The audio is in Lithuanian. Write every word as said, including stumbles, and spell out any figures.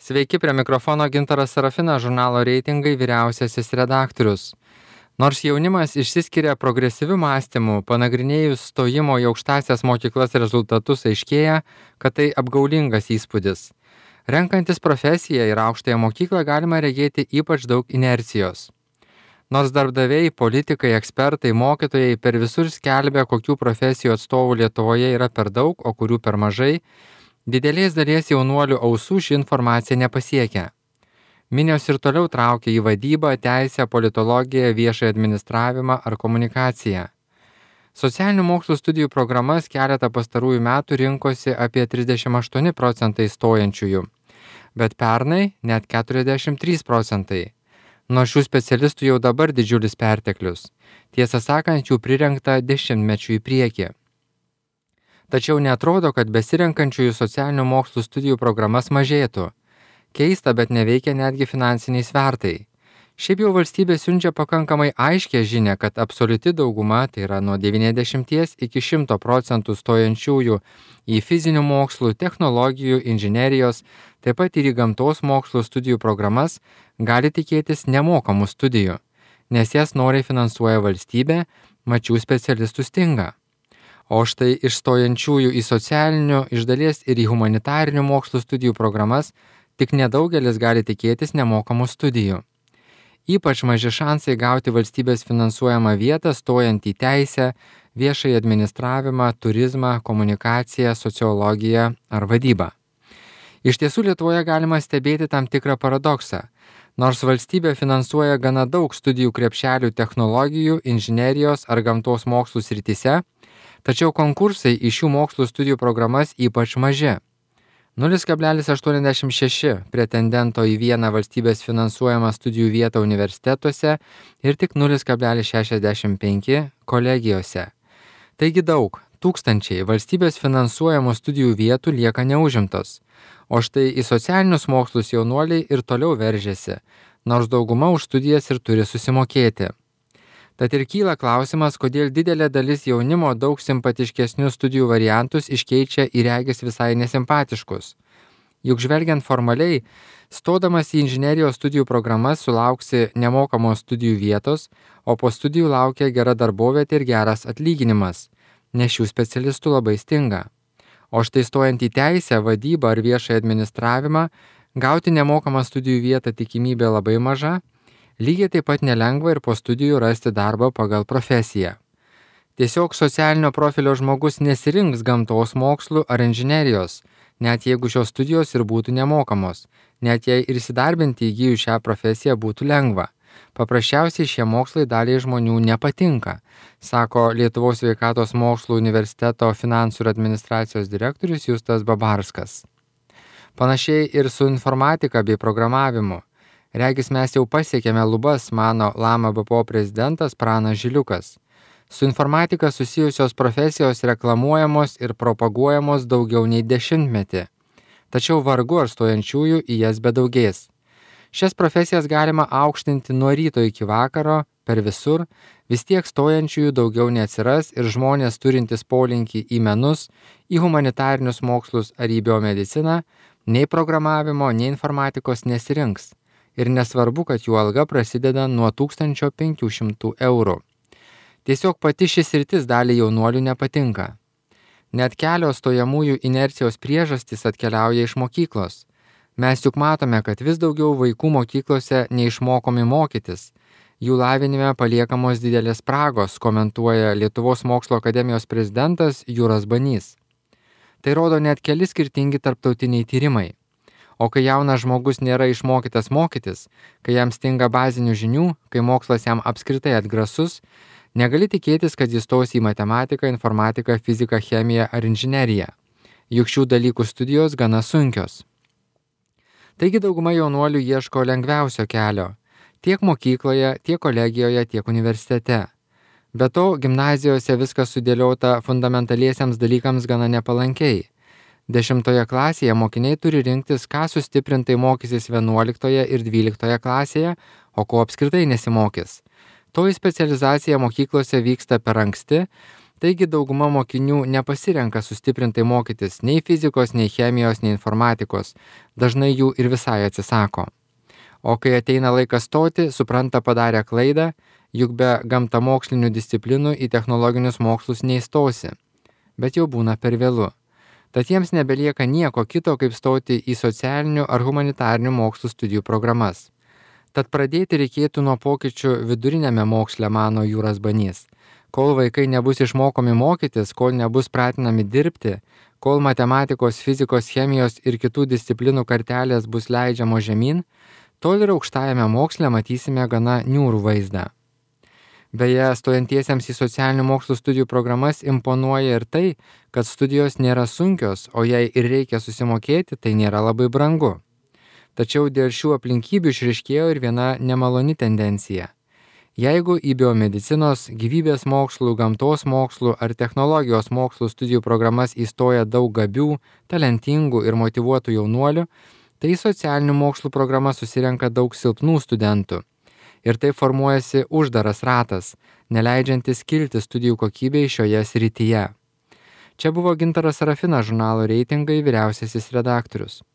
Sveiki, prie mikrofono Gintaras Serafinas, žurnalo Reitingai vyriausiasis redaktorius. Nors jaunimas išsiskiria progresyviu mąstymu, panagrinėjus stojimo į aukštąsias mokyklas rezultatus aiškėja, kad tai apgaulingas įspūdis. Renkantis profesiją ir aukštąją mokyklą galima regėti ypač daug inercijos. Nors darbdaviai, politikai, ekspertai, mokytojai per visur skelbia, kokių profesijų atstovų Lietuvoje yra per daug, o kurių per mažai, didelės dalies jaunuolių ausų ši informacija nepasiekia. Minios ir toliau traukia į vadybą, teisę, politologiją, viešąjį administravimą ar komunikaciją. Socialinių mokslų studijų programas keletą pastarųjų metų rinkosi apie trisdešimt aštuoni procentai stojančiųjų, bet pernai net keturiasdešimt trys procentai. Nuo šių specialistų jau dabar didžiulis perteklius. Tiesą sakant, jų prirengta dešimtmečių į priekį. Tačiau neatrodo, kad besirenkančiųjų socialinių mokslų studijų programas mažėtų. Keista, bet neveikia netgi finansiniai svertai. Šiaip jau valstybė siunčia pakankamai aiškę žinią, kad absoliuti dauguma, tai yra nuo devyniasdešimties iki šimto procentų stojančiųjų į fizinių mokslų, technologijų, inžinerijos, taip pat ir į gamtos mokslų studijų programas gali tikėtis nemokamų studijų, nes jas noriai finansuoja valstybė, mat šių specialistų stinga. O štai iš stojančiųjų į socialinių, iš dalies ir į humanitarinių mokslų studijų programas tik nedaugelis gali tikėtis nemokamų studijų. Ypač maži šansai gauti valstybės finansuojamą vietą stojant į teisę, viešąjį administravimą, turizmą, komunikaciją, sociologiją ar vadybą. Iš tiesų Lietuvoje galima stebėti tam tikrą paradoksą. Nors valstybė finansuoja gana daug studijų krepšelių technologijų, inžinerijos ar gamtos mokslų srityse, tačiau konkursai į šių mokslų studijų programas ypač maži. nulis kablelis aštuoniasdešimt šeši pretendento į vieną valstybės finansuojamą studijų vietą universitetuose ir tik nulis kablelis šešiasdešimt penki kolegijose. Taigi daug, tūkstančiai valstybės finansuojamų studijų vietų lieka neužimtos, o štai į socialinius mokslus jaunuoliai ir toliau veržiasi, nors dauguma už studijas ir turi susimokėti. Tad ir kyla klausimas, kodėl didelė dalis jaunimo daug simpatiškesnius studijų variantus iškeičia į regis visai nesimpatiškus. Juk žvelgiant formaliai, stodamas į inžinerijos studijų programas sulauksi nemokamos studijų vietos, o po studijų laukia gera darbovietė ir geras atlyginimas, nes šių specialistų labai stinga. O štai stojant į teisę, vadybą ar viešąjį administravimą, gauti nemokamą studijų vietą tikimybė labai maža, lygiai taip pat nelengva ir po studijų rasti darbą pagal profesiją. Tiesiog socialinio profilio žmogus nesirinks gamtos mokslų ar inžinerijos, net jeigu šios studijos ir būtų nemokamos, net jei ir įsidarbinti įgijus šią profesiją būtų lengva. Paprasčiausiai šie mokslai daliai žmonių nepatinka, sako Lietuvos sveikatos mokslų universiteto finansų ir administracijos direktorius Justas Babarskas. Panašiai ir su informatika bei programavimu. Regis mes jau pasiekėme lubas, mano Lama B P O prezidentas Pranas Žiliukas. Su informatika susijusios profesijos reklamuojamos ir propaguojamos daugiau nei dešimtmetį. Tačiau vargu ar stojančiųjų į jas bedaugės. Šias profesijas galima aukštinti nuo ryto iki vakaro, per visur, vis tiek stojančiųjų daugiau neatsiras ir žmonės turintys polinkį į menus, į humanitarinius mokslus ar į biomediciną, nei programavimo, nei informatikos nesirinks. Ir nesvarbu, kad jų alga prasideda nuo tūkstančio penkių šimtų eurų. Tiesiog pati šis sritis dalį jaunuolių nepatinka. Net kelios stojamųjų inercijos priežastys atkeliauja iš mokyklos. Mes juk matome, kad vis daugiau vaikų mokyklose neišmokomi mokytis. Jų lavinime paliekamos didelės spragos, komentuoja Lietuvos mokslo akademijos prezidentas Jūras Banys. Tai rodo net keli skirtingi tarptautiniai tyrimai. O kai jaunas žmogus nėra išmokytas mokytis, kai jam stinga bazinių žinių, kai mokslas jam apskritai atgrasus, negali tikėtis, kad jis stos į matematiką, informatiką, fiziką, chemiją ar inžineriją. Juk šių dalykų studijos gana sunkios. Taigi dauguma jaunuolių ieško lengviausio kelio, tiek mokykloje, tiek kolegijoje, tiek universitete. Be to, gimnazijose viskas sudėliota fundamentaliesiems dalykams gana nepalankiai. Dešimtoje klasėje mokiniai turi rinktis, ką sustiprintai mokysis vienuoliktoje ir dvyliktoje klasėje, o ko apskritai nesimokys. Toji specializacija mokyklose vyksta per anksti, Taigi dauguma mokinių nepasirenka sustiprintai mokytis nei fizikos, nei chemijos, nei informatikos, dažnai jų ir visai atsisako. O kai ateina laikas stoti, supranta padarę klaidą, juk be gamtamokslinių disciplinų į technologinius mokslus neįstosi. Bet jau būna per vėlu. Tad jiems nebelieka nieko kito, kaip stoti į socialinių ar humanitarinių mokslų studijų programas. Tad pradėti reikėtų nuo pokyčių vidurinėme moksle, mano Jūras Banys. Kol vaikai nebus išmokomi mokytis, kol nebus pratinami dirbti, kol matematikos, fizikos, chemijos ir kitų disciplinų kartelės bus leidžiamos žemyn, tol ir aukštajame moksle matysime gana niūrų vaizdą. Beje, stojantiesiems į socialinių mokslų studijų programas imponuoja ir tai, kad studijos nėra sunkios, o jei ir reikia susimokėti, tai nėra labai brangu. Tačiau dėl šių aplinkybių išryškėjo ir viena nemaloni tendencija. Jeigu į biomedicinos, gyvybės mokslų, gamtos mokslų ar technologijos mokslų studijų programas įstoja daug gabių, talentingų ir motyvuotų jaunuolių, tai į socialinių mokslų programas susirenka daug silpnų studentų. Ir taip formuojasi uždaras ratas, neleidžiantis kilti studijų kokybei šioje srityje. Čia buvo Gintaras Serafinas, žurnalo Reitingai vyriausiasis redaktorius.